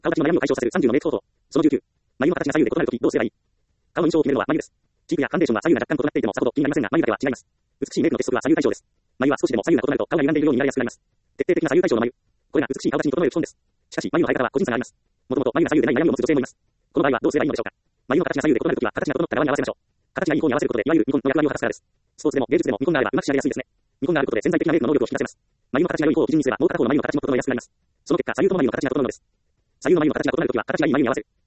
顔立ちの悩みを解消させる30のメイク方法。その19。眉の形が左右で異なるときどうすればいい？顔の印象を決めるのは眉です。チークやファンデーションは左右が若干異なっていてもさほど気になりませんが、眉だけは違います。美しいメイクの鉄則は左右対称です。眉は少しでも左右が異なると顔が歪んでいるように見られやすくなります。徹底的な左右対称の眉。これが美しい顔立ちに整える基本です。しかし、眉の生え方は個人差があります。もともと眉が左右でない悩みを持つ女性もいます。この場合はどうすればいいのでしょうか。眉の形が左右で異なるときは形が整った側に合わせましょう。形がいい方に合わせることで、いわゆるニコンの役割を果たすからです。スポーツでも芸術でもニコンがあればうまく仕上げやすいですね。ニコンがあることで潜在的なメイクの能力を引き出せます。眉の形が良い方を基準にすれば、もう片方の眉の形も整えやすくなります。その結果、左右とも眉の形が整うのです。左右の眉の形が異なるときは、形がいい眉に合わせる。